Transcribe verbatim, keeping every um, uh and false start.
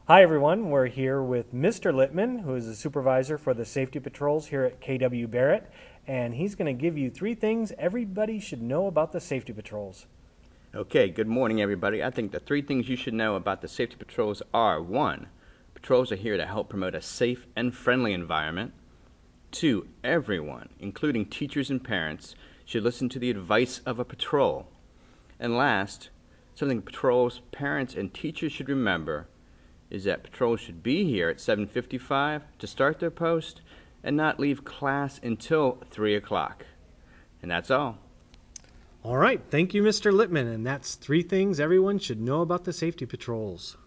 Hi, everyone. We're here with Mister Littman, who is the supervisor for the safety patrols here at K W Barrett, and he's going to give you three things everybody should know about the safety patrols. Okay, good morning, everybody. I think the three things you should know about the safety patrols are: one, patrols are here to help promote a safe and friendly environment. Two, everyone, including teachers and parents, should listen to the advice of a patrol. And last, something patrols, parents, and teachers should remember is that patrols should be here at seven fifty-five to start their post and not leave class until three o'clock. And that's all. All right. Thank you, Mister Littman. And that's three things everyone should know about the safety patrols.